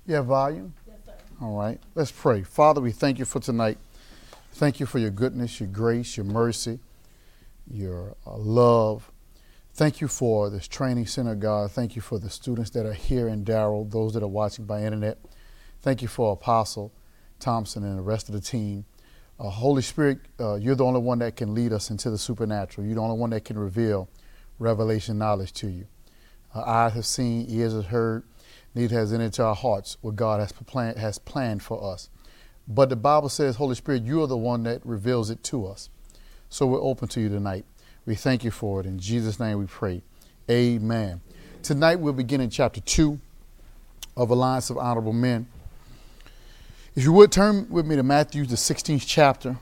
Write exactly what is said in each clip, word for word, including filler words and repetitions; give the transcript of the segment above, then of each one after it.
You have volume? Yes, sir. All right. Let's pray. Father, we thank you for tonight. Thank you for your goodness, your grace, your mercy, your uh, love. Thank you for this training center, God. Thank you for the students that are here in Darrell, those that are watching by internet. Thank you for Apostle Thompson and the rest of the team. Uh, Holy Spirit, uh, you're the only one that can lead us into the supernatural. You're the only one that can reveal revelation knowledge to you. Uh, eyes have seen, ears have heard, neither has entered into our hearts what God has planned, has planned for us. But the Bible says, Holy Spirit, you are the one that reveals it to us. So we're open to you tonight. We thank you for it. In Jesus' name we pray. Amen. Tonight we'll begin in chapter two of Alliance of Honorable Men. If you would turn with me to Matthew, the sixteenth chapter.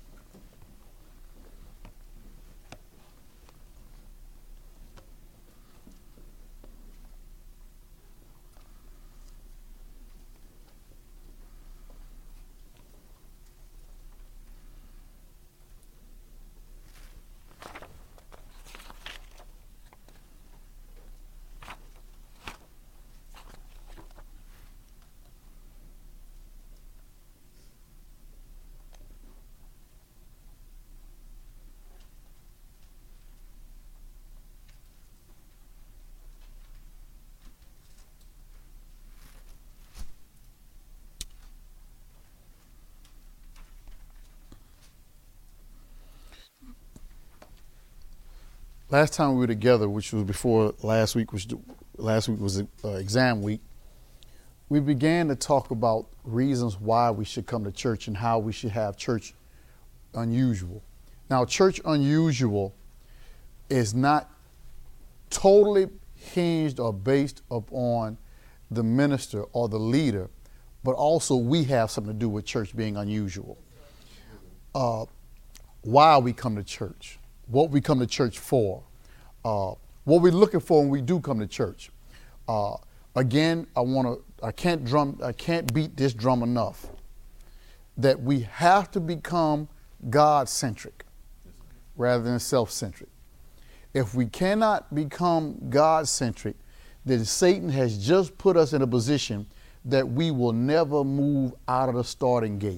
Last time we were together, which was before last week, which last week was uh, exam week, we began to talk about reasons why we should come to church and how we should have church unusual. Now, church unusual is not totally hinged or based upon the minister or the leader, but also we have something to do with church being unusual. Uh, why we come to church. What we come to church for, uh, what we're looking for when we do come to church. Uh, again, I want to. I can't drum. I can't beat this drum enough. That we have to become God-centric rather than self-centric. If we cannot become God-centric, then Satan has just put us in a position that we will never move out of the starting gate.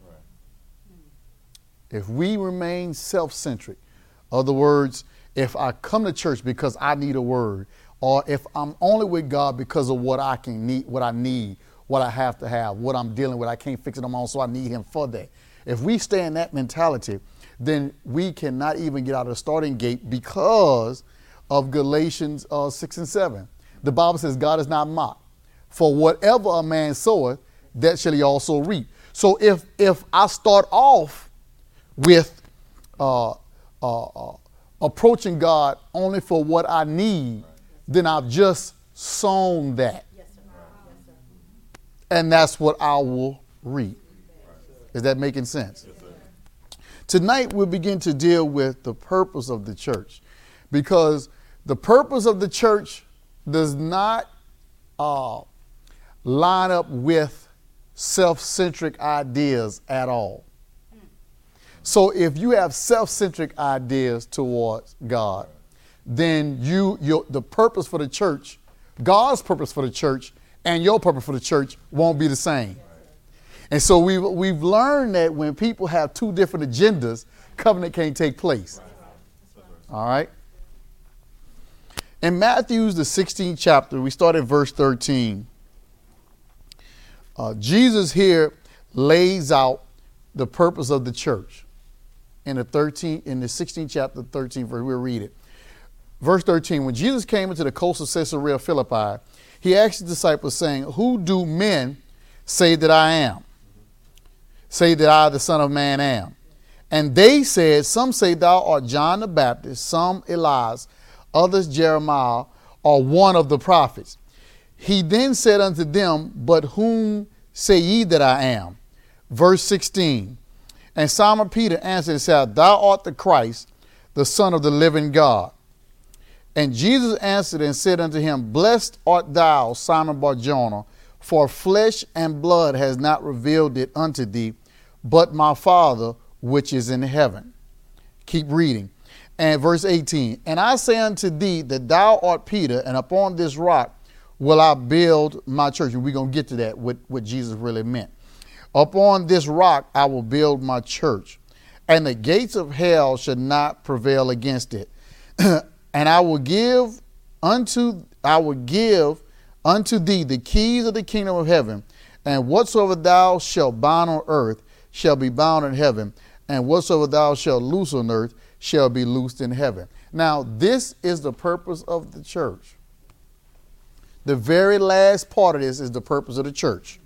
If we remain self-centric. Other words, if I come to church because I need a word, or if I'm only with God because of what I can need, what I need, what I have to have, what I'm dealing with, I can't fix it on my own, so I need him for that. If we stay in that mentality, then we cannot even get out of the starting gate because of Galatians uh, six and seven. The Bible says God is not mocked. For whatever a man soweth, that shall he also reap. So if if I start off with uh, Uh, uh, approaching God only for what I need, then I've just sown that. Yes, sir. Yes, sir. And that's what I will reap. Is that making sense? Yes, sir. Tonight we'll begin to deal with the purpose of the church, because the purpose of the church does not uh, line up with self-centric ideas at all. So if you have self-centric ideas towards God, then you, your, the purpose for the church, God's purpose for the church, and your purpose for the church won't be the same. And so we've, we've learned that when people have two different agendas, covenant can't take place. All right? In Matthew's, the sixteenth chapter, we start at verse thirteen. Uh, Jesus here lays out the purpose of the church. In the thirteenth, in the sixteenth chapter, thirteenth verse, we'll read it. Verse thirteen, when Jesus came into the coast of Caesarea Philippi, he asked his disciples, saying, who do men say that I am? Say that I, the Son of Man, am. And they said, some say thou art John the Baptist, some Elias, others Jeremiah, or one of the prophets. He then said unto them, but whom say ye that I am? Verse sixteen, and Simon Peter answered and said, thou art the Christ, the Son of the living God. And Jesus answered and said unto him, blessed art thou, Simon Bar-Jonah, for flesh and blood has not revealed it unto thee, but my Father which is in heaven. Keep reading. And verse eighteen, and I say unto thee that thou art Peter, and upon this rock will I build my church. And we're going to get to that, what, what Jesus really meant. Upon this rock I will build my church, and the gates of hell shall not prevail against it. And I will give unto I will give unto thee the keys of the kingdom of heaven, and whatsoever thou shalt bind on earth shall be bound in heaven, and whatsoever thou shalt loose on earth shall be loosed in heaven. Now, this is the purpose of the church. The very last part of this is the purpose of the church.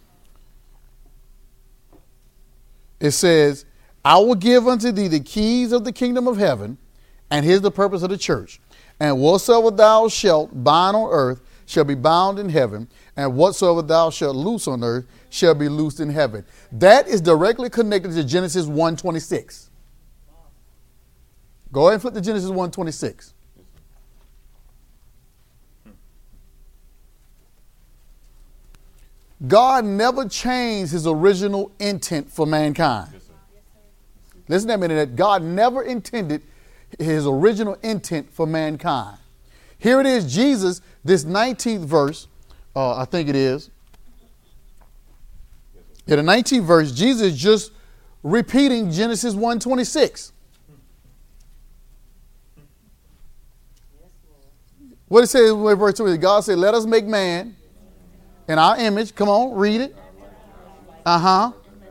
It says, I will give unto thee the keys of the kingdom of heaven, and here's the purpose of the church. And whatsoever thou shalt bind on earth shall be bound in heaven, and whatsoever thou shalt loose on earth shall be loosed in heaven. That is directly connected to Genesis one twenty-six. Go ahead and flip to Genesis one twenty-six. God never changed his original intent for mankind. Yes, Listen to me, that God never intended his original intent for mankind. Here it is, Jesus, this nineteenth verse, uh, I think it is. In the nineteenth verse, Jesus is just repeating Genesis one twenty-six. What it says in verse two, God said, let us make man in our image. Come on, read it. Uh-huh.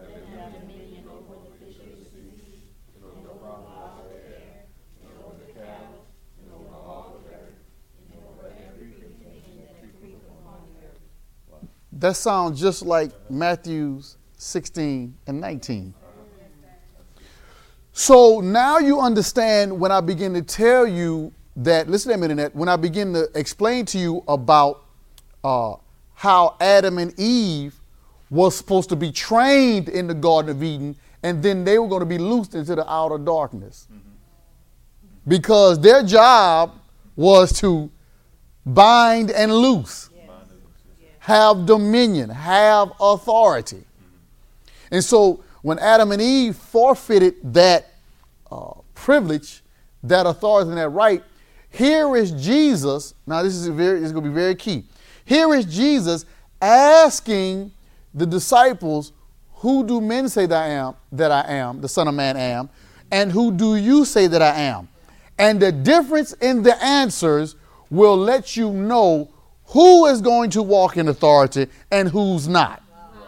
That sounds just like Matthew sixteen and nineteen. So now you understand when I begin to tell you that, listen to me a minute, when I begin to explain to you about uh, how Adam and Eve was supposed to be trained in the Garden of Eden, and then they were going to be loosed into the outer darkness. Mm-hmm. Because their job was to bind and loose. Have dominion, have authority. Mm-hmm. And so when Adam and Eve forfeited that uh, privilege, that authority and that right, here is Jesus. Now this is very, this is going to be very key. Here is Jesus asking the disciples, who do men say that I am, that I am, the Son of Man am, and who do you say that I am? And the difference in the answers will let you know who is going to walk in authority and who's not.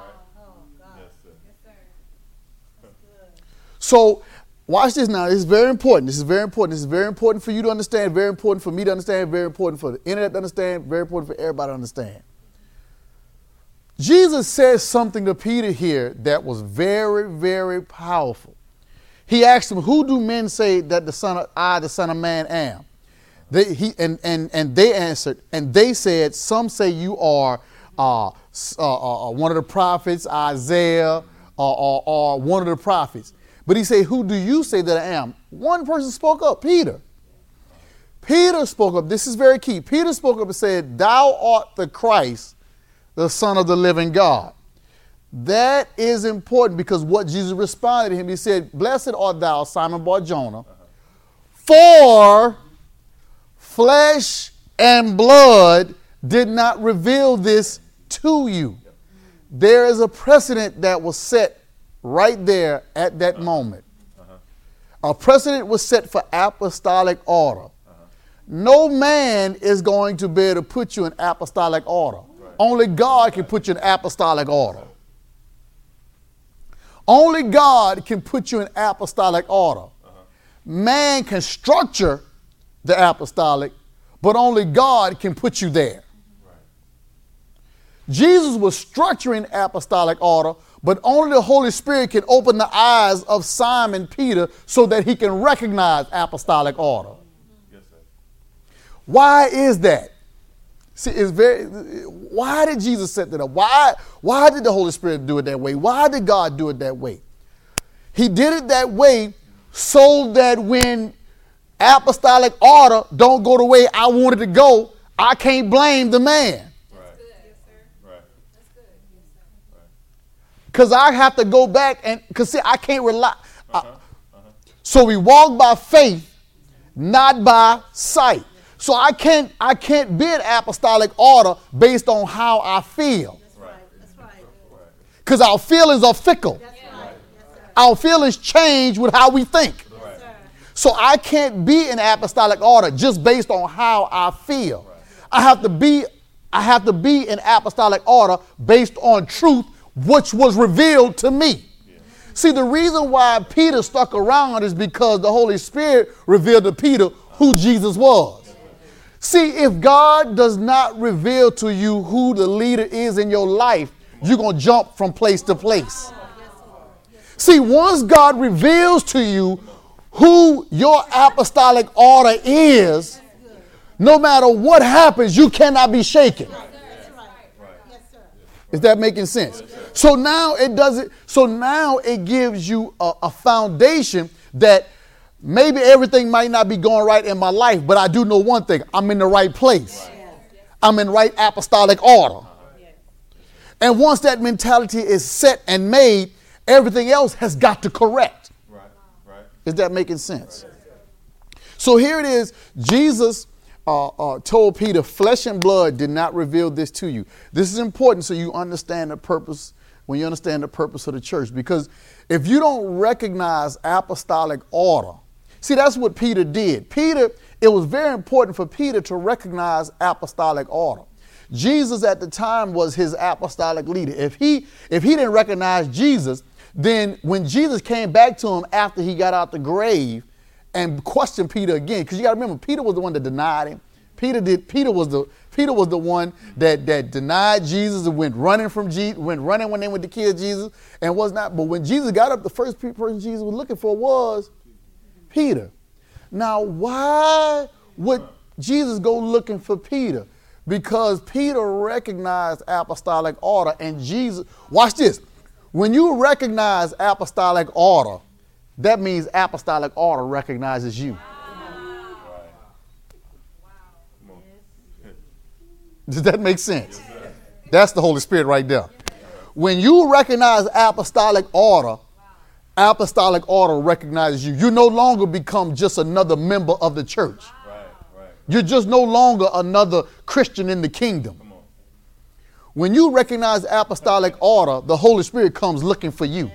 So watch this now. This is very important. This is very important. This is very important for you to understand, very important for me to understand, very important for the internet to understand, very important for everybody to understand. Jesus says something to Peter here that was very, very powerful. He asked him, who do men say that the son of I, the Son of Man, am? They, he, and, and, and they answered, and they said, some say you are uh, uh, uh, one of the prophets, Isaiah, or, or, or one of the prophets. But he said, who do you say that I am? One person spoke up, Peter. Peter spoke up. This is very key. Peter spoke up and said, thou art the Christ, the Son of the living God. That is important because what Jesus responded to him, he said, blessed art thou, Simon Bar-Jonah, for flesh and blood did not reveal this to you. There is a precedent that was set right there at that moment. A precedent was set for apostolic order. No man is going to be able to put you in apostolic order. Only God can put you in apostolic order. Only God can put you in apostolic order. Man can structure the apostolic, but only God can put you there. Right. Jesus was structuring apostolic order, but only the Holy Spirit can open the eyes of Simon Peter so that he can recognize apostolic order. Yes, sir. Why is that? See, it's very. Why did Jesus set that up? Why? Why did the Holy Spirit do it that way? Why did God do it that way? He did it that way so that when apostolic order don't go the way I wanted to go, I can't blame the man. Because I have to go back and, because see, I can't rely. Uh-huh. Uh-huh. So we walk by faith, not by sight. So I can't I can't be an apostolic order based on how I feel. That's right. That's right. Because our feelings are fickle. That's right. Yes, sir. Our feelings change with how we think. Yes, sir. So I can't be an apostolic order just based on how I feel. I have to be I have to be an apostolic order based on truth, which was revealed to me. See, the reason why Peter stuck around is because the Holy Spirit revealed to Peter who Jesus was. See, if God does not reveal to you who the leader is in your life, you're going to jump from place to place. See, once God reveals to you who your apostolic order is, no matter what happens, you cannot be shaken. Is that making sense? So now it doesn't. So now it gives you a, a foundation that maybe everything might not be going right in my life, but I do know one thing: I'm in the right place. I'm in right apostolic order. And once that mentality is set and made, everything else has got to correct. Is that making sense? So here it is. Jesus Uh, uh, told Peter, flesh and blood did not reveal this to you. This is important so you understand the purpose, when you understand the purpose of the church. Because if you don't recognize apostolic order, see, that's what Peter did. Peter, it was very important for Peter to recognize apostolic order. Jesus at the time was his apostolic leader. If he, if he didn't recognize Jesus, then when Jesus came back to him after he got out the grave, and question Peter again, because you got to remember, Peter was the one that denied him. Peter did. Peter was the Peter was the one that that denied Jesus and went running from Jesus, went running when they went to kill Jesus, and was not. But when Jesus got up, the first person Jesus was looking for was Peter. Now, why would Jesus go looking for Peter? Because Peter recognized apostolic order, and Jesus. Watch this. When you recognize apostolic order, that means apostolic order recognizes you. Wow. Does that make sense? That's the Holy Spirit right there. When you recognize apostolic order, apostolic order recognizes you. You no longer become just another member of the church. You're just no longer another Christian in the kingdom. When you recognize apostolic order, the Holy Spirit comes looking for you.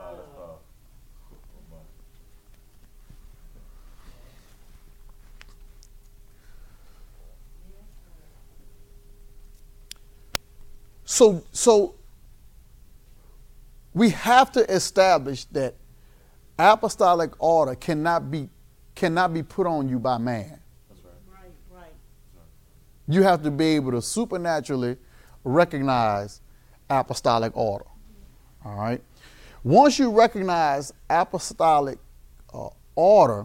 So, so we have to establish that apostolic order cannot be cannot be put on you by man. That's right. Right, right. You have to be able to supernaturally recognize apostolic order. All right. Once you recognize apostolic uh, order,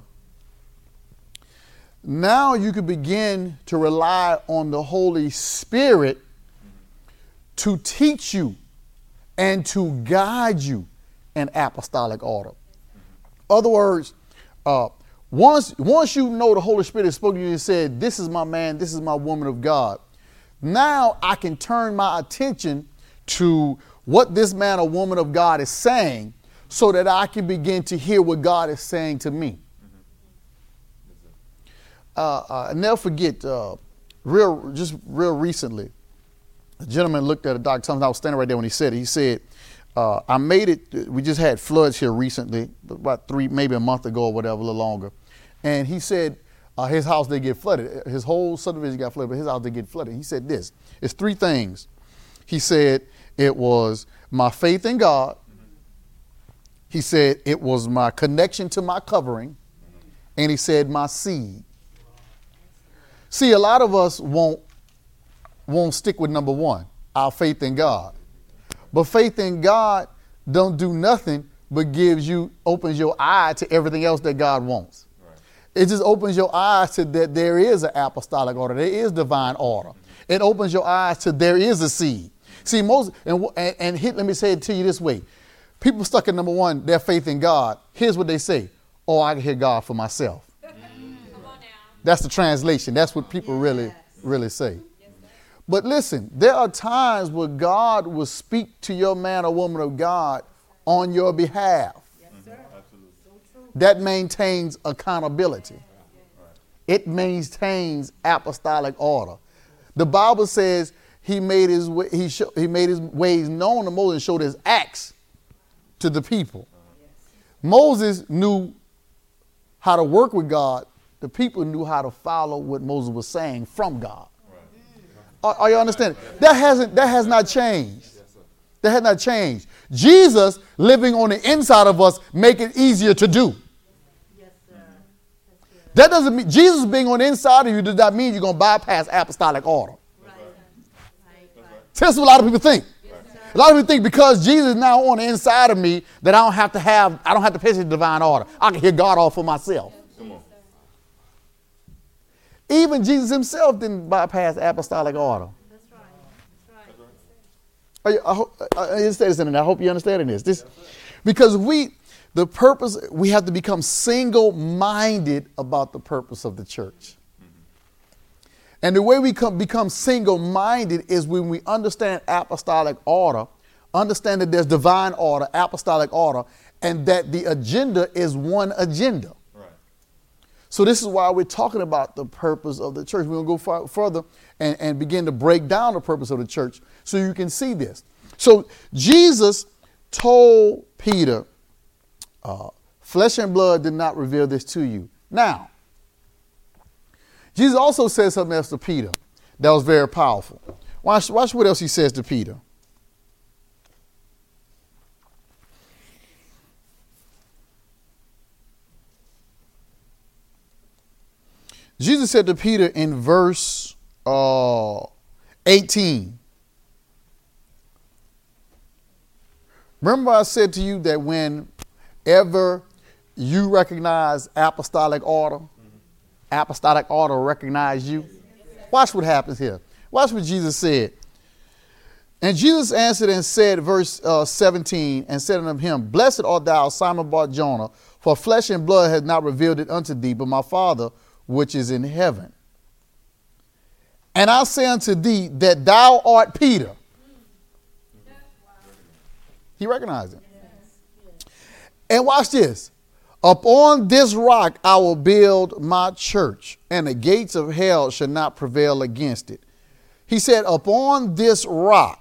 now you can begin to rely on the Holy Spirit to teach you and to guide you in apostolic order. Other words, uh, once, once you know the Holy Spirit has spoken to you and said, this is my man, this is my woman of God, now I can turn my attention to what this man or woman of God is saying so that I can begin to hear what God is saying to me. Uh, uh, I never forget, uh, real, just real recently, a gentleman looked at a doctor. I was standing right there when he said it. He said, uh, I made it. We just had floods here recently, about three, maybe a month ago or whatever, a little longer. And he said uh, his house did get flooded. His whole subdivision got flooded, but his house did get flooded. He said this. It's three things. He said it was my faith in God. He said it was my connection to my covering. And he said my seed. See, a lot of us won't won't stick with number one, our faith in God. But faith in God don't do nothing but gives you, opens your eye to everything else that God wants. Right. It just opens your eyes to that there is an apostolic order, there is divine order. Mm-hmm. It opens your eyes to there is a seed. See, most, and, and, and hit, let me say it to you this way. People stuck at number one, their faith in God. Here's what they say. Oh, I can hear God for myself. Come on now. That's the translation. That's what people yes. really, really say. But listen, there are times where God will speak to your man or woman of God on your behalf. Yes, sir. That maintains accountability. It maintains apostolic order. The Bible says he made his way, he, show, he made his ways known to Moses and showed his acts to the people. Moses knew how to work with God. The people knew how to follow what Moses was saying from God. Are, are you understanding? That hasn't that has not changed. That has not changed. Jesus living on the inside of us make it easier to do. Yes, sir. That's good. That doesn't mean Jesus being on the inside of you does not mean you're going to bypass apostolic order. Right. Right, right. See, that's what a lot of people think. A lot of people think because Jesus is now on the inside of me that I don't have to have, I don't have to pay the divine order. I can hear God all for myself. Come on. Even Jesus himself didn't bypass apostolic order. That's right. That's right. Are you- I, hope, I, I understand this, and I hope you're understanding this. This, because we, the purpose, we have to become single-minded about the purpose of the church. And the way we come, become single-minded is when we understand apostolic order, understand that there's divine order, apostolic order, and that the agenda is one agenda. Right. So this is why we're talking about the purpose of the church. We're going to go far, further and, and begin to break down the purpose of the church so you can see this. So Jesus told Peter, uh, flesh and blood did not reveal this to you. Now, Jesus also said something else to Peter that was very powerful. Watch, watch what else he says to Peter. Jesus said to Peter in verse uh, eighteen. Remember I said to you that whenever you recognize apostolic order, apostolic order recognize you. Watch what happens here. Watch what Jesus said. And Jesus answered and said, verse uh, seventeen, and said unto him, Blessed art thou, Simon Bar-Jonah, for flesh and blood has not revealed it unto thee, but my Father which is in heaven. And I say unto thee that thou art Peter. He recognized him. And watch this. Upon this rock I will build my church, and the gates of hell shall not prevail against it. He said, upon this rock.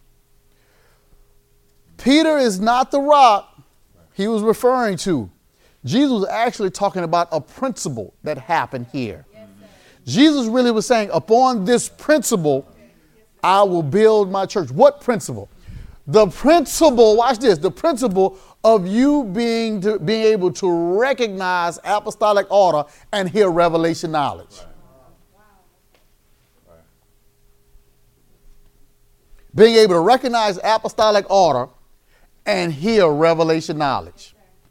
Peter is not the rock he was referring to. Jesus was actually talking about a principle that happened here. Jesus really was saying, upon this principle, I will build my church. What principle? The principle, watch this, the principle of you being to, being able to recognize apostolic order and hear revelation knowledge. Right. Being able to recognize apostolic order and hear revelation knowledge.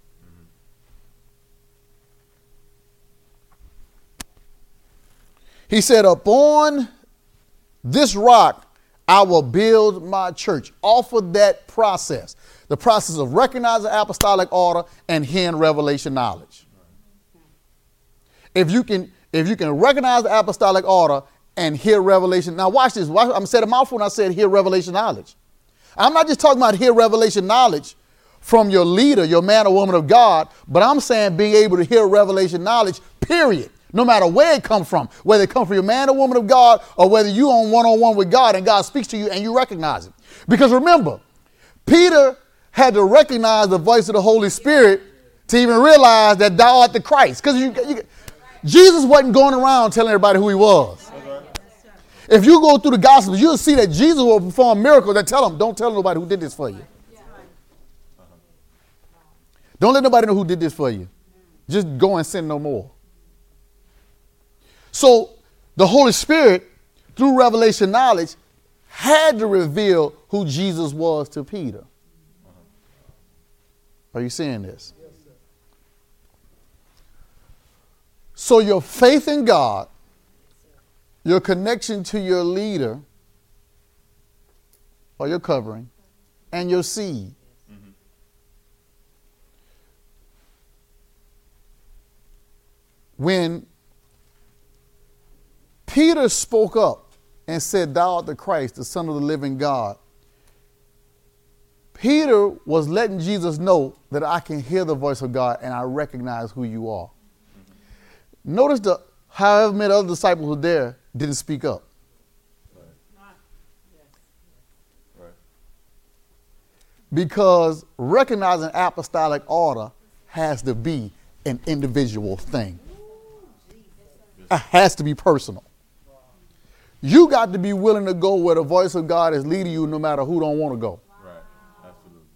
He said, upon this rock, I will build my church. Off of that process, the process of recognizing apostolic order and hearing revelation knowledge. If you can, if you can recognize the apostolic order and hear revelation. Now watch this. Watch, I'm saying a mouthful when I said hear revelation knowledge. I'm not just talking about hear revelation knowledge from your leader, your man or woman of God, but I'm saying being able to hear revelation knowledge, period. No matter where it comes from, whether it comes from your man or woman of God or whether you on one-on-one with God and God speaks to you and you recognize it. Because remember, Peter had to recognize the voice of the Holy Spirit to even realize that thou art the Christ. Because you, you, Jesus wasn't going around telling everybody who he was. If you go through the Gospels, you'll see that Jesus will perform miracles that tell them, don't tell nobody who did this for you. Don't let nobody know who did this for you. Just go and sin no more. So the Holy Spirit, through revelation knowledge, had to reveal who Jesus was to Peter. Are you seeing this? Yes, sir. So your faith in God, your connection to your leader or your covering, and your seed. Mm-hmm. When Peter spoke up and said, thou art the Christ, the Son of the living God, Peter was letting Jesus know that I can hear the voice of God and I recognize who you are. Mm-hmm. Notice the however many other disciples were there didn't speak up. Because recognizing apostolic order has to be an individual thing. It has to be personal. You got to be willing to go where the voice of God is leading you no matter who don't want to go. Right. Absolutely.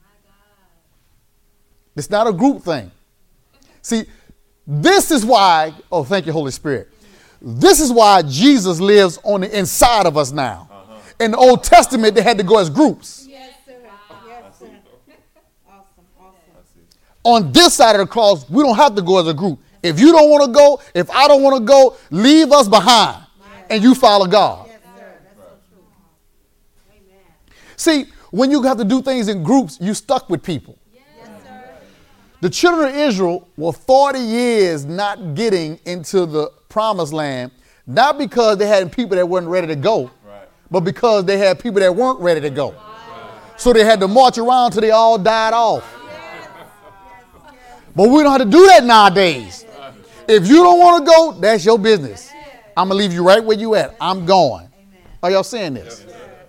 It's not a group thing. See, this is why, oh, thank you, Holy Spirit. This is why Jesus lives on the inside of us now. Uh-huh. In the Old Testament, they had to go as groups. Yes, sir. Yes, sir. Awesome, awesome. On this side of the cross, we don't have to go as a group. If you don't want to go, if I don't want to go, leave us behind and you follow God. Yes, sir. That's so true. Amen. See, when you have to do things in groups, you stuck with people. Yes, sir. The children of Israel were forty years not getting into the promised land, not because they had people that weren't ready to go, Right. but because they had people that weren't ready to go. Right. So they had to march around till they all died off. But we don't have to do that nowadays. If you don't want to go, that's your business. I'm going to leave you right where you at. I'm going. Are y'all saying this?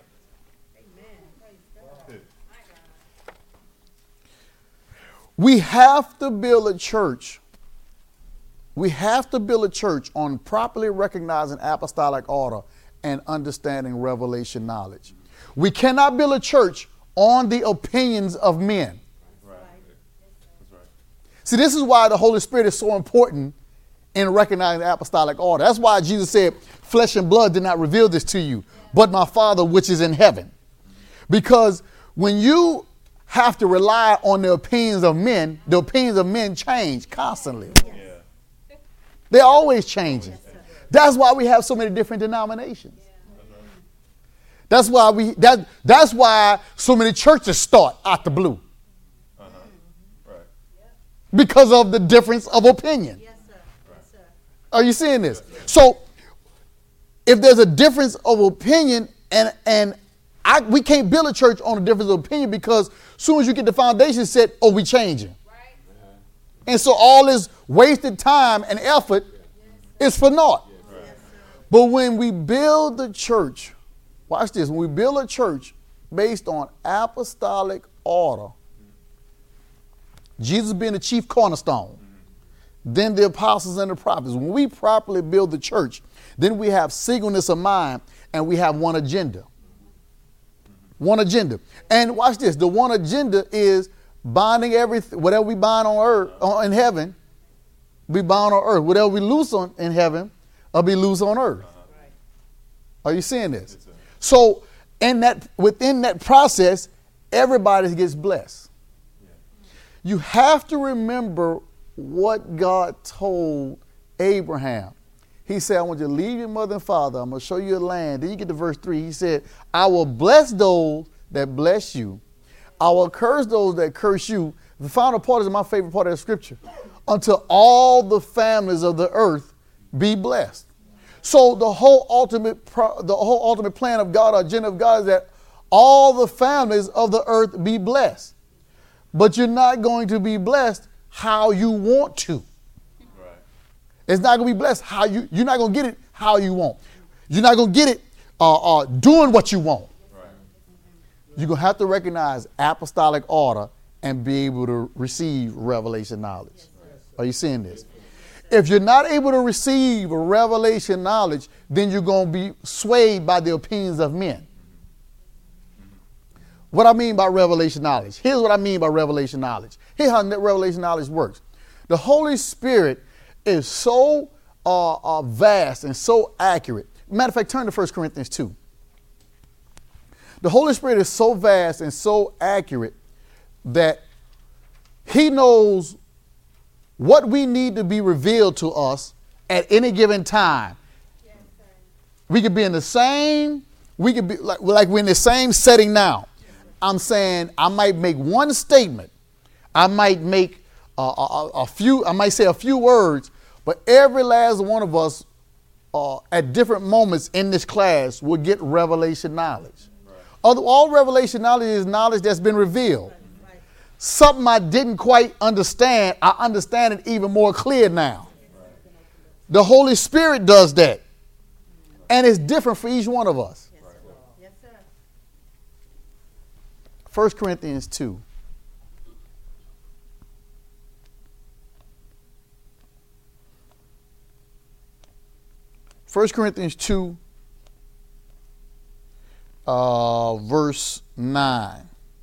We have to build a church. We have to build a church on properly recognizing apostolic order and understanding revelation knowledge. We cannot build a church on the opinions of men. Right. That's right. See, this is why the Holy Spirit is so important in recognizing the apostolic order. That's why Jesus said, flesh and blood did not reveal this to you, but my Father which is in heaven. Because when you have to rely on the opinions of men, the opinions of men change constantly. Yeah. They're always changing. That's why we have so many different denominations. That's why we that that's why so many churches start out the blue. Uh-huh. Right. Because of the difference of opinion. Yes, sir. Yes, sir. Are you seeing this? So if there's a difference of opinion and and I, we can't build a church on a difference of opinion, because as soon as you get the foundation set, oh, we changing. Right. And so all this wasted time and effort is for naught. Right. But when we build the church, watch this, when we build a church based on apostolic order, Jesus being the chief cornerstone, then the apostles and the prophets, when we properly build the church, then we have singleness of mind and we have one agenda. One agenda. And watch this, the one agenda is binding everything, whatever we bind on earth, on, in heaven, we bind on earth. Whatever we loose on in heaven, will be loose on earth. Right. Are you seeing this? So in that, within that process, everybody gets blessed. You have to remember what God told Abraham. He said, I want you to leave your mother and father. I'm going to show you a land. Then you get to verse three. He said, I will bless those that bless you. I will curse those that curse you. The final part is my favorite part of the scripture. Until all the families of the earth be blessed. So the whole ultimate, pro, the whole ultimate plan of God, agenda of God, is that all the families of the earth be blessed. But you're not going to be blessed how you want to. Right. It's not going to be blessed how you, you're not going to get it how you want. You're not going to get it uh, uh, doing what you want. Right. You're going to have to recognize apostolic order and be able to receive revelation knowledge. Are you seeing this? If you're not able to receive revelation knowledge, then you're going to be swayed by the opinions of men. What I mean by revelation knowledge. Here's what I mean by revelation knowledge. Here's how revelation knowledge works. The Holy Spirit is so uh, uh, vast and so accurate. Matter of fact, turn to First Corinthians two. The Holy Spirit is so vast and so accurate that he knows what we need to be revealed to us at any given time. Yes, sir. We could be in the same, we could be like, like we're in the same setting now. I'm saying I might make one statement. I might make a, a, a few, I might say a few words, but every last one of us uh, at different moments in this class will get revelation knowledge. Right. All, all revelation knowledge is knowledge that's been revealed. Right. Something I didn't quite understand, I understand it even more clear now. The Holy Spirit does that. And it's different for each one of us. Yes, sir. Yes, sir. First Corinthians two. First Corinthians two, uh, verse nine.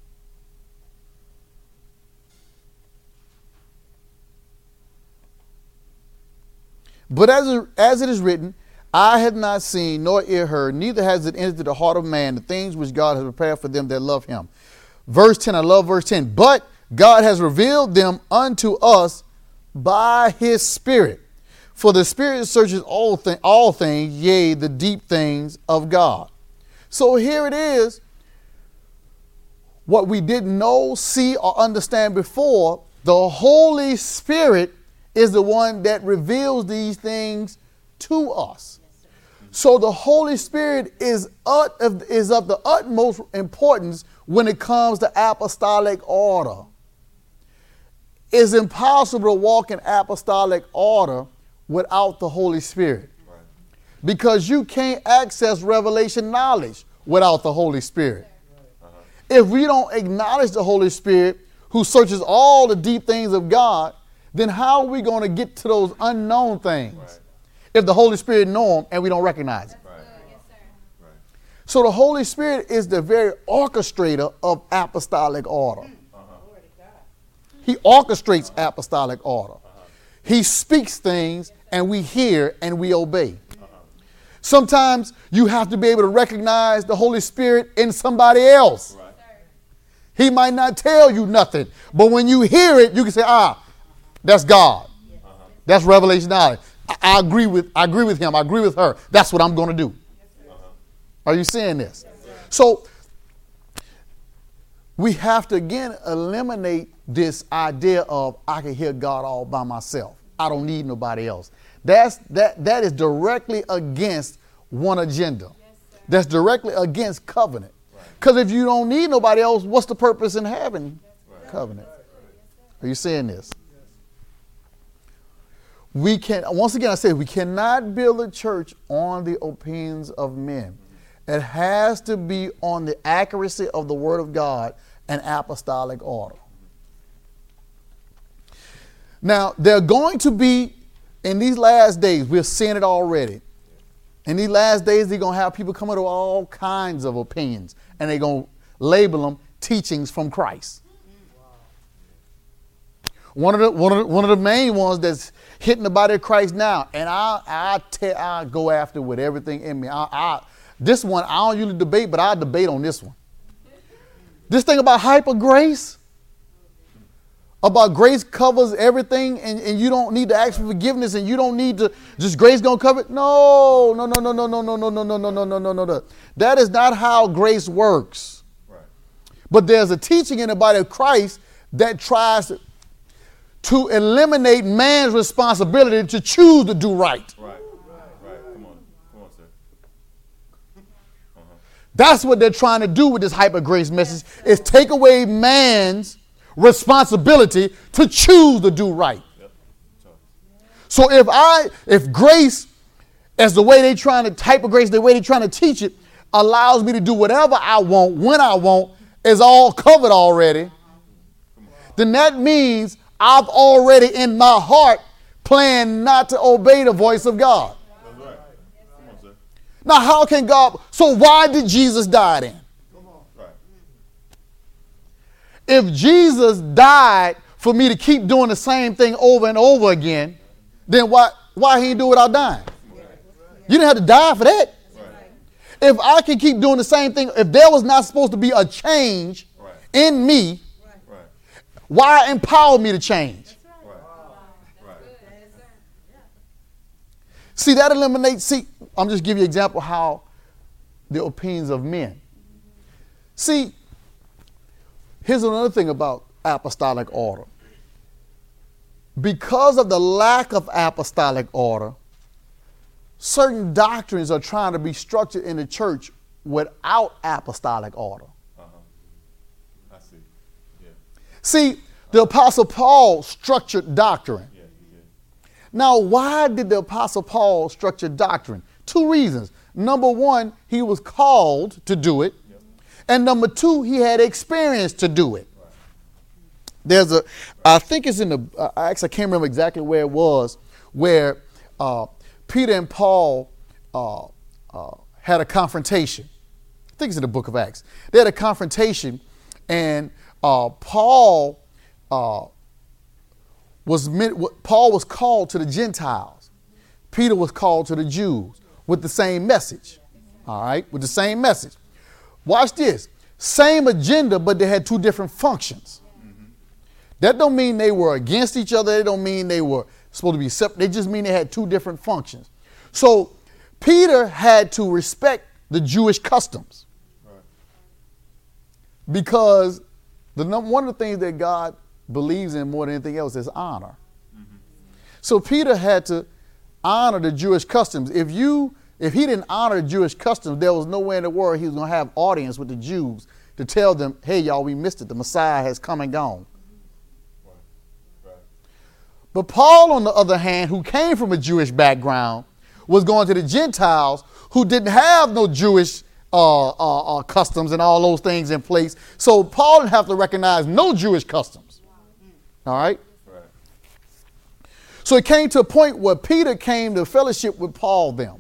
But as it, as it is written, eye hath not seen, nor ear heard, neither has it entered the heart of man the things which God has prepared for them that love him. Verse ten, I love verse ten. But God has revealed them unto us by his Spirit. For the Spirit searches all, th- all things, yea, the deep things of God. So here it is. What we didn't know, see, or understand before, the Holy Spirit is the one that reveals these things to us. So the Holy Spirit is, ut- is of the utmost importance when it comes to apostolic order. It's impossible to walk in apostolic order without the Holy Spirit. Right. Because you can't access revelation knowledge without the Holy Spirit. Uh-huh. If we don't acknowledge the Holy Spirit who searches all the deep things of God, then how are we going to get to those unknown things? Right. If the Holy Spirit know them and we don't recognize it. Right. Yes, sir. Right. So the Holy Spirit is the very orchestrator of apostolic order. Uh-huh. He orchestrates uh-huh. apostolic order. Uh-huh. He speaks things and we hear and we obey. Uh-huh. Sometimes you have to be able to recognize the Holy Spirit in somebody else. Right. He might not tell you nothing, but when you hear it, you can say, ah, that's God. Uh-huh. That's revelation knowledge. I, I agree with I agree with him. I agree with her. That's what I'm going to do. Uh-huh. Are you seeing this? Yes, so we have to again eliminate this idea of I can hear God all by myself. I don't need nobody else. That's that that is directly against one agenda. Yes, that's directly against covenant. Because right. if you don't need nobody else, what's the purpose in having right. covenant? Are you seeing this? We can, once again, I say we cannot build a church on the opinions of men. It has to be on the accuracy of the Word of God and apostolic order. Now, there are going to be, in these last days, we're seeing it already. In these last days, they're going to have people coming to all kinds of opinions, and they're going to label them teachings from Christ. One of the one of the, one of the main ones that's hitting the body of Christ now, and I I tell I go after with everything in me. I, I this one I don't usually debate, but I debate on this one. This thing about hyper grace, about grace covers everything, and, and you don't need to ask for forgiveness, and you don't need to just grace gonna cover it. No, no, no, no, no, no, no, no, no, no, no, no, no, no, no, no. That is not how grace works. Right. But there's a teaching in the body of Christ that tries to. to eliminate man's responsibility to choose to do right. Right, right. Come on, come on, sir. Uh-huh. That's what they're trying to do with this hyper grace message, is take away man's responsibility to choose to do right. Yep. So if I, if grace, as the way they're trying to, hyper grace, the way they're trying to teach it, allows me to do whatever I want, when I want, is all covered already, then that means I've already in my heart planned not to obey the voice of God. That's right. Come on, sir. Now, how can God? So why did Jesus die then? Come on. Right. If Jesus died for me to keep doing the same thing over and over again, then why why he didn't do it without dying? You didn't have to die for that. Right. If I can keep doing the same thing, if there was not supposed to be a change right. in me, why empower me to change? Right. Right. See, that eliminates, see, I'm just giving you an example how the opinions of men. See, here's another thing about apostolic order. Because of the lack of apostolic order, certain doctrines are trying to be structured in the church without apostolic order. See, the Apostle Paul structured doctrine. Yeah, Now, why did the Apostle Paul structure doctrine? Two reasons. Number one, he was called to do it. Yep. And number two, he had experience to do it. Right. There's a, I think it's in the, uh, actually I can't remember exactly where it was, where uh, Peter and Paul uh, uh, had a confrontation. I think it's in the book of Acts. They had a confrontation, and uh, Paul uh, was Paul was called to the Gentiles. Peter was called to the Jews with the same message. All right, with the same message. Watch this. Same agenda, but they had two different functions. Mm-hmm. That don't mean they were against each other. They don't mean they were supposed to be separate. They just mean they had two different functions. So Peter had to respect the Jewish customs. Right. Because the number, one of the things that God believes in more than anything else is honor. Mm-hmm. So Peter had to honor the Jewish customs. If you, if he didn't honor the Jewish customs, there was nowhere in the world he was going to have audience with the Jews to tell them, hey, y'all, we missed it. The Messiah has come and gone. Right. Right. But Paul, on the other hand, who came from a Jewish background, was going to the Gentiles who didn't have no Jewish uh, uh, uh, customs and all those things in place. So Paul didn't have to recognize no Jewish customs. All right? Right. So it came to a point where Peter came to fellowship with Paul them.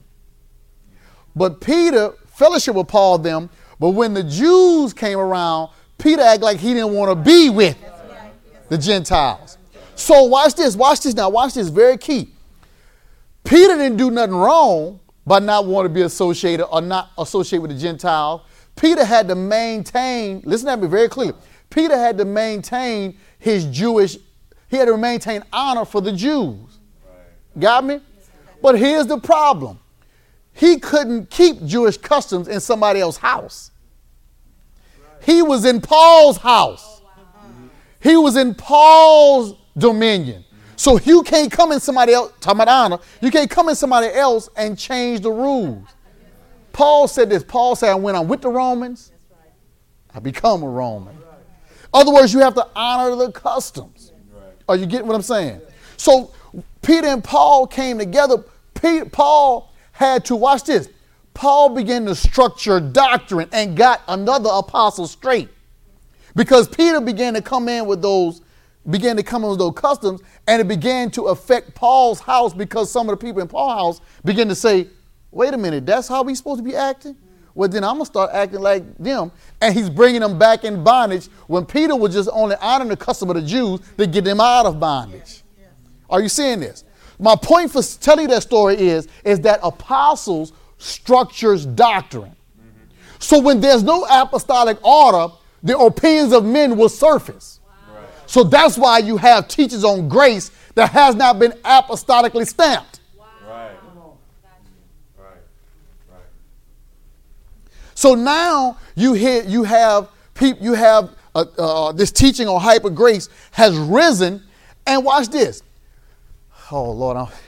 But Peter fellowship with Paul them, but when the Jews came around, Peter acted like he didn't want to be with the Gentiles. So watch this, watch this now, watch this, very key. Peter didn't do nothing wrong by not wanting to be associated or not associate with the Gentiles. Peter had to maintain, listen to me very clearly, Peter had to maintain his Jewish, he had to maintain honor for the Jews. Right. Got me? But here's the problem. He couldn't keep Jewish customs in somebody else's house. He was in Paul's house. He was in Paul's dominion. So you can't come in somebody else, talking about honor, you can't come in somebody else and change the rules. Paul said this. Paul said, when I'm with the Romans, I become a Roman. In other words, you have to honor the customs. Are you getting what I'm saying? So Peter and Paul came together. Peter, Paul had to, watch this, Paul began to structure doctrine and got another apostle straight. Because Peter began to come in with those, began to come in with those customs, and it began to affect Paul's house because some of the people in Paul's house began to say, wait a minute, that's how we supposed to be acting? Well, then I'm going to start acting like them. And he's bringing them back in bondage when Peter was just only honoring the custom of the Jews to get them out of bondage. Are you seeing this? My point for telling you that story is, is that apostles structures doctrine. Mm-hmm. So when there's no apostolic order, the opinions of men will surface. Wow. Right. So that's why you have teachers on grace that has not been apostolically stamped. Wow. Right. Right. Right. So now you hear, you have people, you have uh, uh, this teaching on hyper grace has risen, and watch this. Oh Lord, I'm,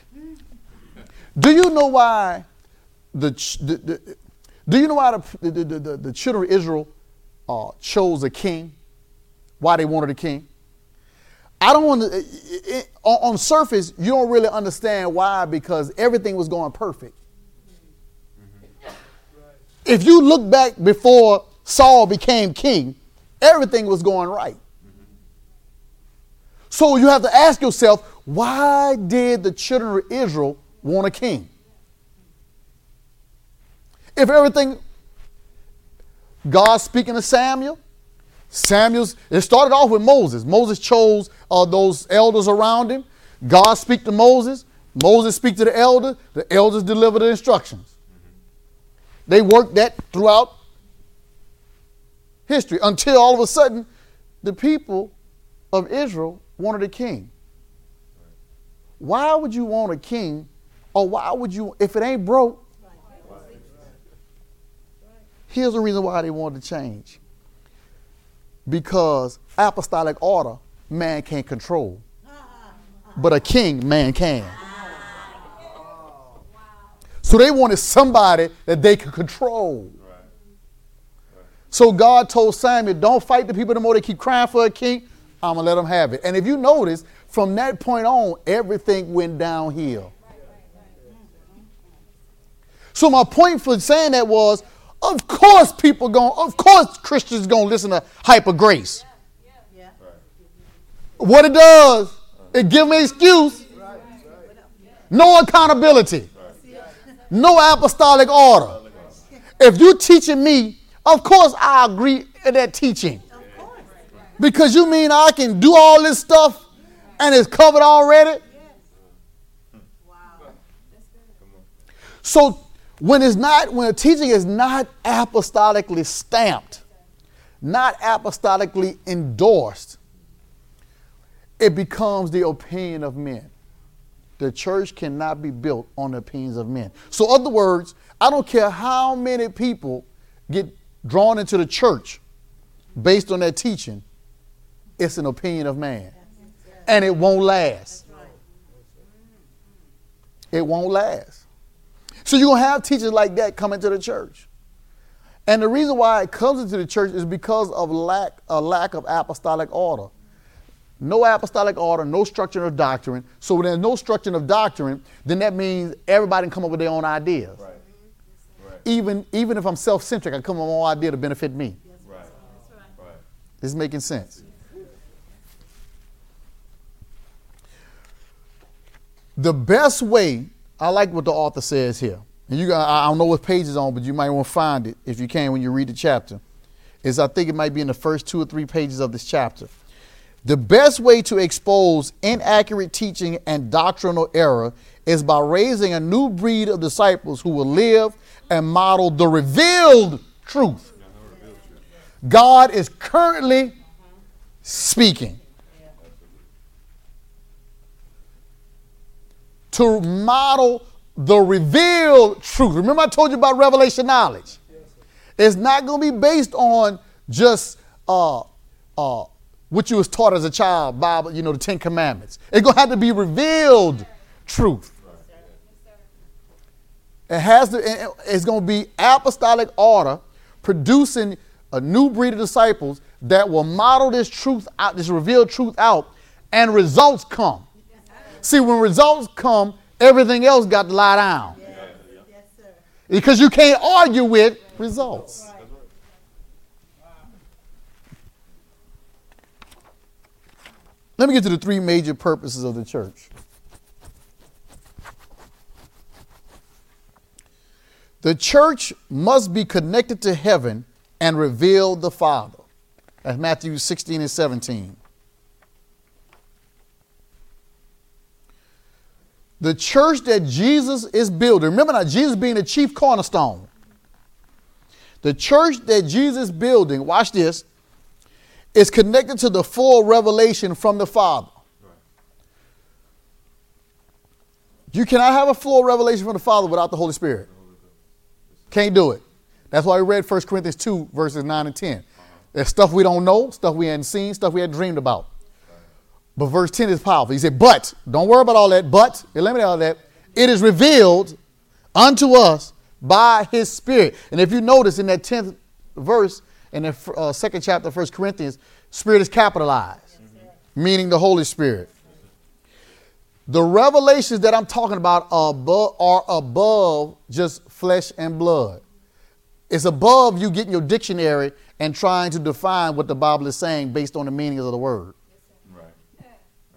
do you know why the, the, the do you know why the the, the, the, the children of Israel uh, chose a king? Why they wanted a king? I don't want to. On, on surface, you don't really understand why, because everything was going perfect. Mm-hmm. If you look back before Saul became king, everything was going right. Mm-hmm. So you have to ask yourself, why did the children of Israel want a king? If everything, God speaking to Samuel, Samuel's, it started off with Moses. Moses chose uh, those elders around him. God speak to Moses. Moses speak to the elder. The elders deliver the instructions. They worked that throughout history until all of a sudden the people of Israel wanted a king. Why would you want a king, or why would you, if it ain't broke? Here's the reason why they wanted to change. Because apostolic order, man can't control. But a king, man can. So they wanted somebody that they could control. So God told Samuel, don't fight the people no more. They keep crying for a king. I'm going to let them have it. And if you notice, From that point on, everything went downhill. So my point for saying that was, of course people going, of course Christians going to listen to Hyper Grace. Yeah. What it does, it give me an excuse. No accountability. No apostolic order. If you're teaching me, of course I agree in that teaching. Because you mean I can do all this stuff and it's covered already? So when it's not, when a teaching is not apostolically stamped, not apostolically endorsed, it becomes the opinion of men. The church cannot be built on the opinions of men. So in other words, I don't care how many people get drawn into the church based on that teaching, it's an opinion of man. And it won't last. It won't last. So you're going to have teachers like that come into the church. And the reason why it comes into the church is because of lack, a lack of apostolic order. No apostolic order, no structure of doctrine. So when there's no structure of doctrine, then that means everybody can come up with their own ideas. Right. Right. Even, even if I'm self-centric, I come up with my own idea to benefit me. Right. Right. This is making sense. The best way, I like what the author says here. And you got, I don't know what page it's on, but you might want to find it if you can when you read the chapter. Is I think it might be in the first two or three pages of this chapter. The best way to expose inaccurate teaching and doctrinal error is by raising a new breed of disciples who will live and model the revealed truth. God is currently speaking. To model the revealed truth. Remember I told you about revelation knowledge. It's not going to be based on just uh, uh, what you was taught as a child, Bible, you know, the Ten Commandments. It's going to have to be revealed truth. It has to, it's going to be apostolic order producing a new breed of disciples that will model this truth out, this revealed truth out, and results come. See, when results come, everything else got to lie down. Yes. Yes, sir. Because you can't argue with results. Right. Let me get to the three major purposes of the church. The church must be connected to heaven and reveal the Father. That's Matthew sixteen and seventeen. The church that Jesus is building, remember now, Jesus being the chief cornerstone. The church that Jesus is building, watch this, is connected to the full revelation from the Father. Right. You cannot have a full revelation from the Father without the Holy Spirit. Can't do it. That's why we read First Corinthians two, verses nine and ten. There's stuff we don't know, stuff we hadn't seen, stuff we hadn't dreamed about. But verse ten is powerful. He said, but, don't worry about all that, but, eliminate all that. It is revealed unto us by his Spirit. And if you notice in that tenth verse, in the uh, second chapter of First Corinthians, Spirit is capitalized, mm-hmm. meaning the Holy Spirit. The revelations that I'm talking about are above, are above just flesh and blood. It's above you getting your dictionary and trying to define what the Bible is saying based on the meanings of the word. Right. Right.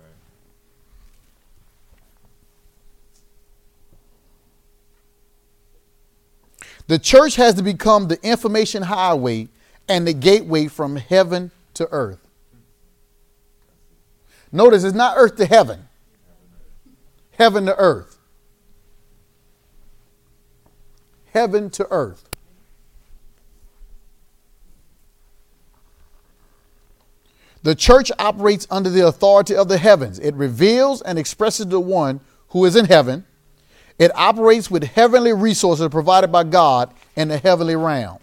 The church has to become the information highway and the gateway from heaven to earth. Notice it's not earth to heaven. Heaven to earth. Heaven to earth. The church operates under the authority of the heavens. It reveals and expresses the one who is in heaven. It operates with heavenly resources provided by God in the heavenly realm.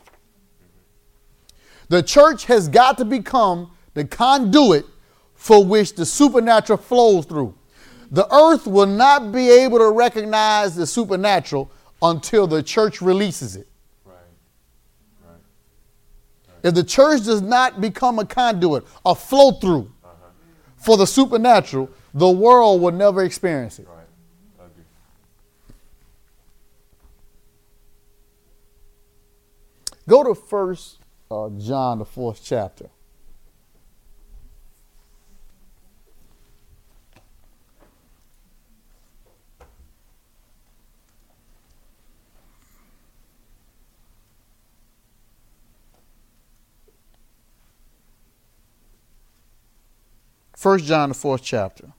The church has got to become the conduit for which the supernatural flows through. The earth will not be able to recognize the supernatural until the church releases it. Right. Right. If the church does not become a conduit, a flow through uh-huh. for the supernatural, the world will never experience it. Right. I agree. Go to First uh, John, the fourth chapter. First John, the fourth chapter.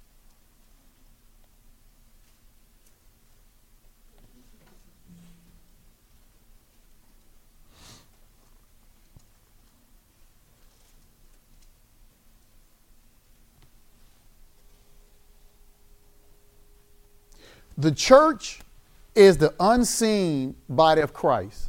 The church is the unseen body of Christ.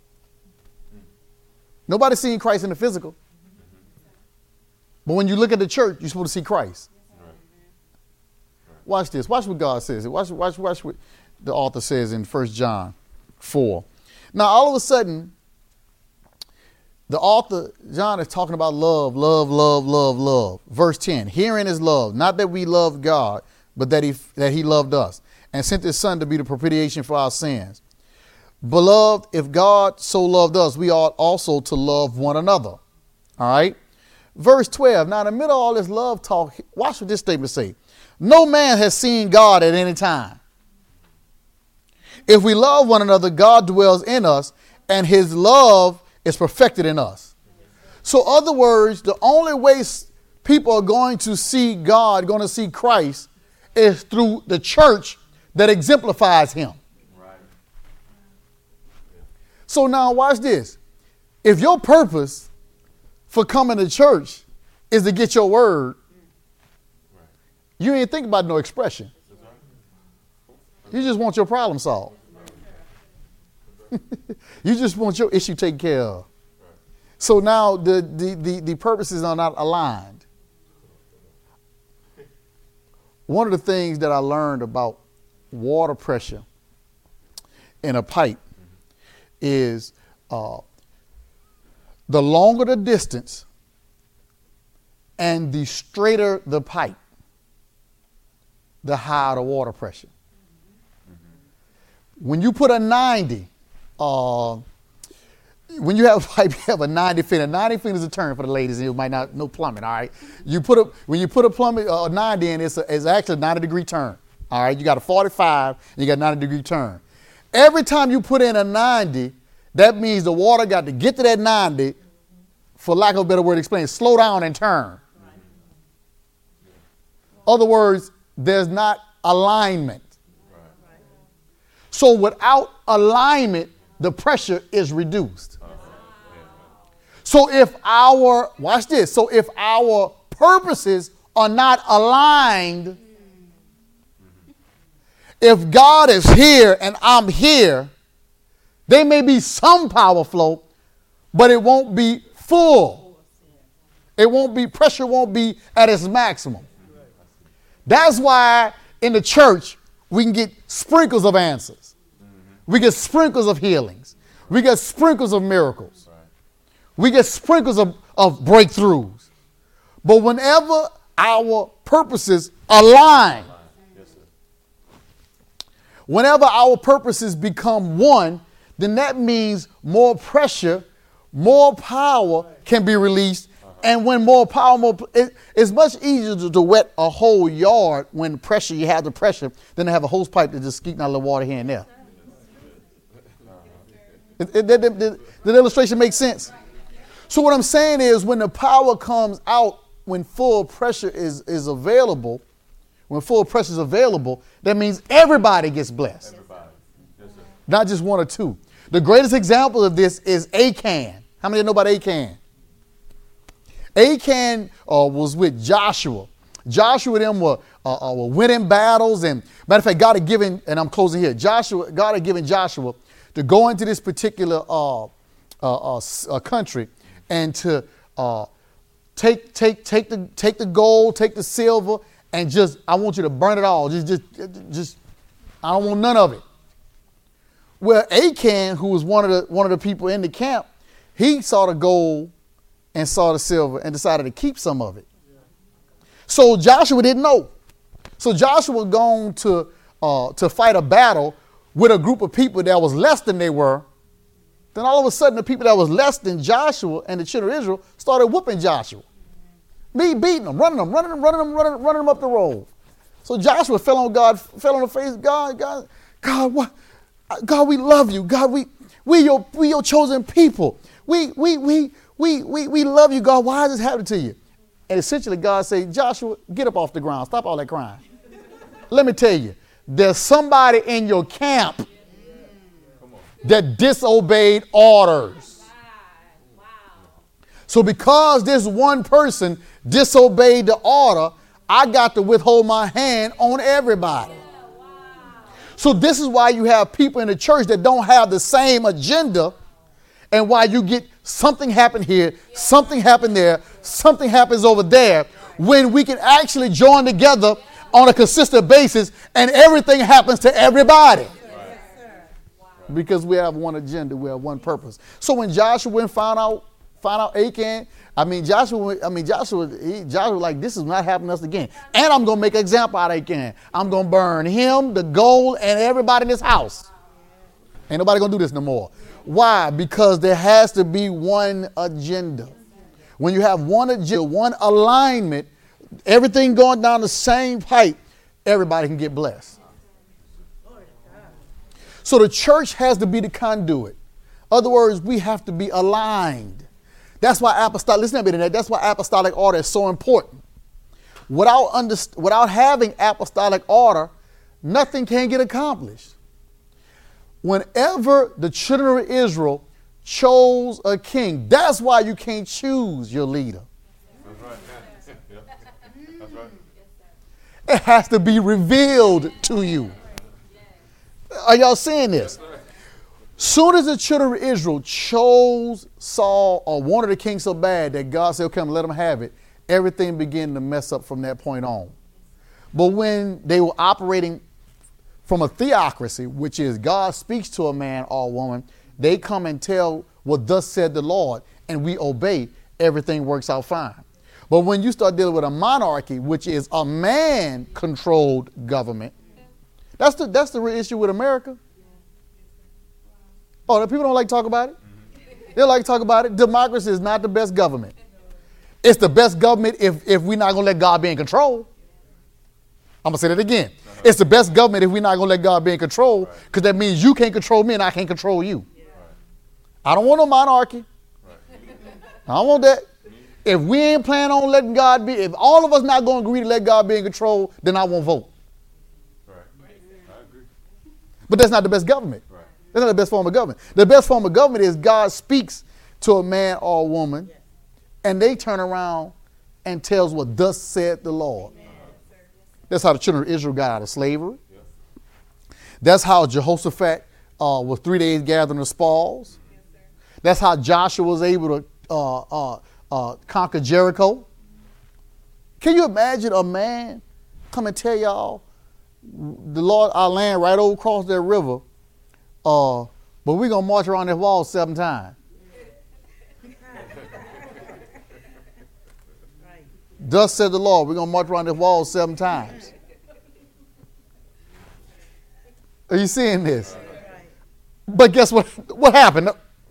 Nobody's seen Christ in the physical. But when you look at the church, you're supposed to see Christ. Right. Watch this. Watch what God says. Watch, watch, watch what the author says in First John four. Now, all of a sudden, the author, John, is talking about love, love, love, love, love. Verse ten, herein is love, not that we loved God, but that he, that he loved us and sent his son to be the propitiation for our sins. Beloved, if God so loved us, we ought also to love one another. All right. Verse twelve. Now, in the middle of all this love talk, watch what this statement say. No man has seen God at any time. If we love one another, God dwells in us, and his love is perfected in us. So, other words, the only way people are going to see God, going to see Christ, is through the church that exemplifies him. Right. So now watch this. If your purpose for coming to church is to get your word, Right. you ain't think about no expression. That's right. You just want your problem solved. You just want your issue taken care of. Right. So now the, the, the, the purposes are not aligned. One of the things that I learned about water pressure in a pipe is uh, the longer the distance and the straighter the pipe, the higher the water pressure. When you put a ninety, uh, when you have a pipe, you have a ninety feet. A ninety feet is a turn for the ladies, and you might not know plumbing. All right, you put a when you put a plumbing uh, ninety in, it's, a, it's actually a ninety degree turn. All right, you got a forty-five, and you got a ninety degree turn. Every time you put in a ninety, that means the water got to get to that ninety, for lack of a better word to explain, slow down and turn. Other words, there's not alignment. Right. So without alignment, the pressure is reduced. So if our, watch this, so if our purposes are not aligned, if God is here and I'm here, there may be some power flow, but it won't be full. It won't be, pressure won't be at its maximum. That's why in the church, we can get sprinkles of answers. We get sprinkles of healings. We get sprinkles of miracles. We get sprinkles of, of breakthroughs. But whenever our purposes align, whenever our purposes become one, then that means more pressure, more power can be released. And when more power, more, it, it's much easier to, to wet a whole yard when pressure, you have the pressure, than to have a hose pipe that just skeeting out a little water here and there. It, it, it, it, it, the illustration makes sense. So what I'm saying is when the power comes out, when full pressure is, is available, when full pressure is available, that means everybody gets blessed. Everybody. Yes, sir. Not just one or two. The greatest example of this is Achan. How many of you know about Achan? Achan uh, was with Joshua. Joshua and them were, uh, uh, were winning battles. And matter of fact, God had given, and I'm closing here, Joshua, God had given Joshua to go into this particular uh, uh, uh, uh, country and to uh, take, take, take, the, take the gold, take the silver, and just, I want you to burn it all. Just, just, just, I don't want none of it. Well, Achan, who was one of the, one of the people in the camp, he saw the gold and saw the silver and decided to keep some of it. So Joshua didn't know. So Joshua gone to uh, to fight a battle with a group of people that was less than they were. Then all of a sudden, the people that was less than Joshua and the children of Israel started whooping Joshua. Me beating them, running them, running them, running them, running, running them up the road. So Joshua fell on God, fell on the face. God, God, God, what? God, we love you. God, we we your we your chosen people. We we we we we we love you, God. Why is this happening to you? And essentially, God said, Joshua, get up off the ground. Stop all that crying. Let me tell you, there's somebody in your camp that disobeyed orders. So because this one person disobeyed the order, I got to withhold my hand on everybody. So this is why you have people in the church that don't have the same agenda, and why you get something happen here, something happen there, something happens over there, when we can actually join together on a consistent basis and everything happens to everybody. Because we have one agenda, we have one purpose. So when Joshua went and found out, found out Achan, I mean Joshua, I mean Joshua, he, Joshua was like, this is not happening to us again. And I'm gonna make an example out of Achan. I'm gonna burn him, the gold, and everybody in this house. Ain't nobody gonna do this no more. Why? Because there has to be one agenda. When you have one agenda, one alignment, everything going down the same pipe, everybody can get blessed. So the church has to be the conduit. In other words, we have to be aligned. That's why apostolic, listen to me that. That's why apostolic order is so important. Without, under, without having apostolic order, nothing can get accomplished. Whenever the children of Israel chose a king, that's why you can't choose your leader. That's right. That's right. It has to be revealed to you. Are y'all seeing this? Soon as the children of Israel chose Saul or wanted a king so bad that God said, okay, let them have it, everything began to mess up from that point on. But when they were operating from a theocracy, which is God speaks to a man or a woman, they come and tell what thus said the Lord, and we obey, everything works out fine. But when you start dealing with a monarchy, which is a man-controlled government, that's the that's the real issue with America. Oh, the people don't like to talk about it. They like to talk about it. Democracy is not the best government. It's the best government if, if we're not going to let God be in control. I'm going to say that again. Uh-huh. It's the best government if we're not going to let God be in control, because right. that means you can't control me and I can't control you. Right. I don't want no monarchy. Right. I don't want that. If we ain't planning on letting God be, if all of us not going to agree to let God be in control, then I won't vote. Right. I agree. But that's not the best government. Right. That's not the best form of government. The best form of government is God speaks to a man or a woman, yes. and they turn around and tells what thus said the Lord. Amen. That's how the children of Israel got out of slavery. Yes. That's how Jehoshaphat uh, was three days gathering the spoils. Yes, that's how Joshua was able to uh, uh, uh, conquer Jericho. Can you imagine a man come and tell y'all, the Lord, our land right over across that river, uh, but we're going to march around that wall seven times. Thus said the Lord, we're going to march around this wall seven times. Are you seeing this? But guess what? What happened?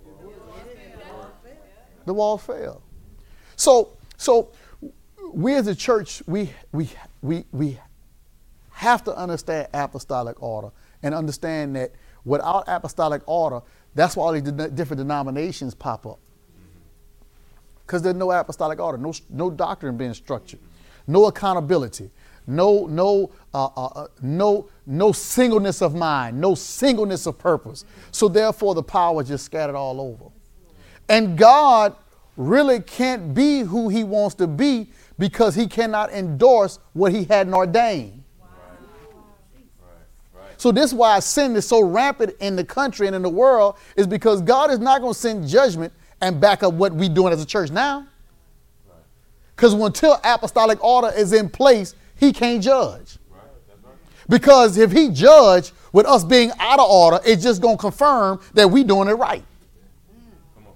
The wall fell. So, so we as a church, we we we we have to understand apostolic order and understand that without apostolic order, that's why all these different denominations pop up. Because there's no apostolic order, no no doctrine being structured, no accountability, no no uh, uh, no no singleness of mind, no singleness of purpose. So therefore, the power is just scattered all over. And God really can't be who He wants to be because He cannot endorse what He hadn't ordained. Wow. Right. Right. So this is why sin is so rampant in the country and in the world, is because God is not going to send judgment and back up what we're doing as a church now. Because right. until apostolic order is in place, He can't judge. Right. That's right. Because if He judge with us being out of order, it's just going to confirm that we're doing it right. Come on.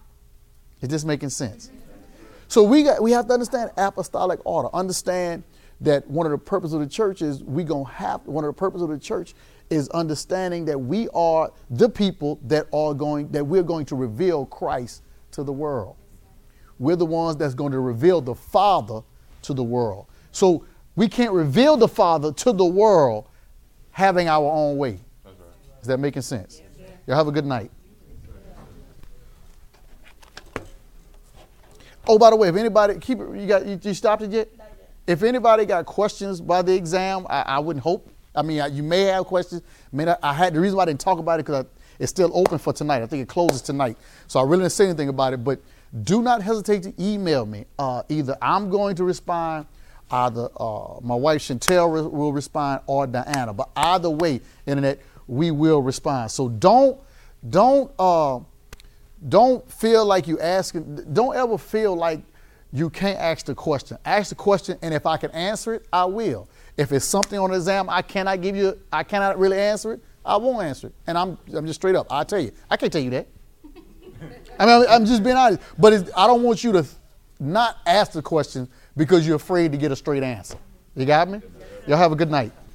It's just making sense. So we got we have to understand apostolic order. Understand that one of the purposes of the church is we gonna have one of the purposes of the church is understanding that we are the people that are going that we're going to reveal Christ to the world. We're the ones that's going to reveal the Father to the world. So we can't reveal the Father to the world having our own way. That's right. Is that making sense? Y'all have a good night. Oh, by the way, if anybody keep it, you got you, you stopped it yet? If anybody got questions by the exam, I, I wouldn't hope. I mean, I, you may have questions. I mean, I, I had the reason why I didn't talk about it because it's still open for tonight. I think it closes tonight, so I really didn't say anything about it. But do not hesitate to email me. Uh, either I'm going to respond, either uh, my wife Chantel re- will respond, or Diana. But either way, internet, we will respond. So don't don't uh, don't feel like you asking. Don't ever feel like you can't ask the question. Ask the question, and if I can answer it, I will. If it's something on the exam I cannot give you, I cannot really answer it, I won't answer it. And I'm I'm just straight up. I'll tell you. I can't tell you that. I mean, I'm just being honest. But it's, I don't want you to not ask the question because you're afraid to get a straight answer. You got me? Y'all have a good night.